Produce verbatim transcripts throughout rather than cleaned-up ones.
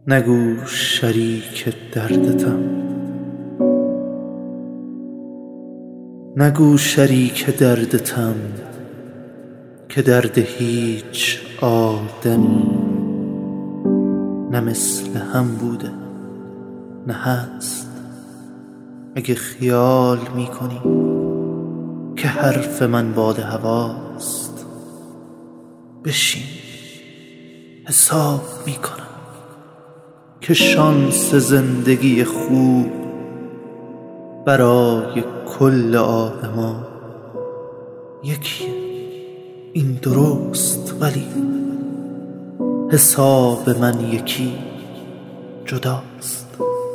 نگو شریک دردتم، نگو شریک دردتم که درد هیچ آدمی نه مثل هم بوده نه هست. اگه خیال میکنی که حرف من باد هواست، بشین حساب میکنم که شانس زندگی خوب برای کل آدما یکیه. این درست، ولی حساب من یکی جداست.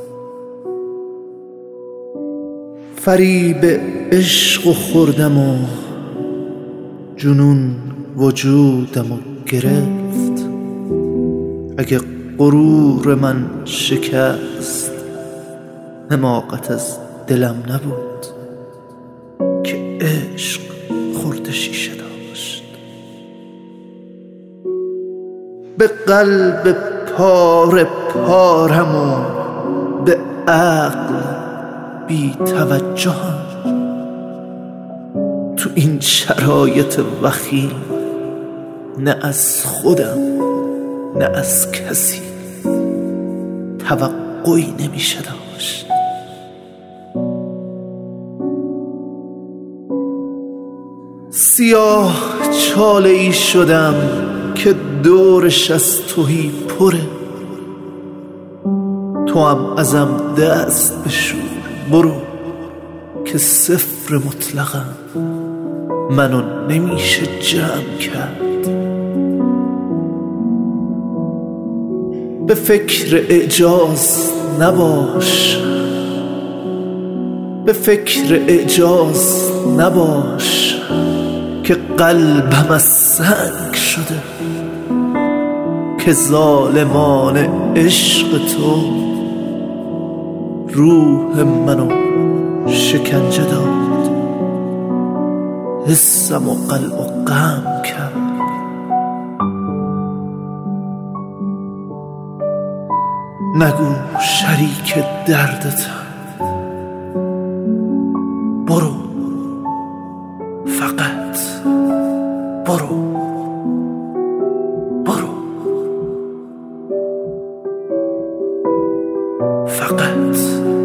فریب عشق و خوردم و جنون وجودم و گرفت. اگه غرور من شکست، حماقت از دلم نبود که عشق خورد شیشه داشت. به قلب پاره پارم و به عقل بی توجهم. تو این شرایط وخیم نه از خودم نه از کسی توقعی نمیشه داشت. سیاه چاله ای شدم که دورش از تهی پره. تو هم ازم دست بشور، برو که صفر مطلقم، منو نمیشه جمع کرد. به فکر اعجاز نباش، به فکر اعجاز نباش که قلبم از سنگ شده، که ظالمان عشق تو روح منو شکنجه داد، حسم و قلب و غم کرد. نگو شریک دردتم، برو فقط برو برو فقط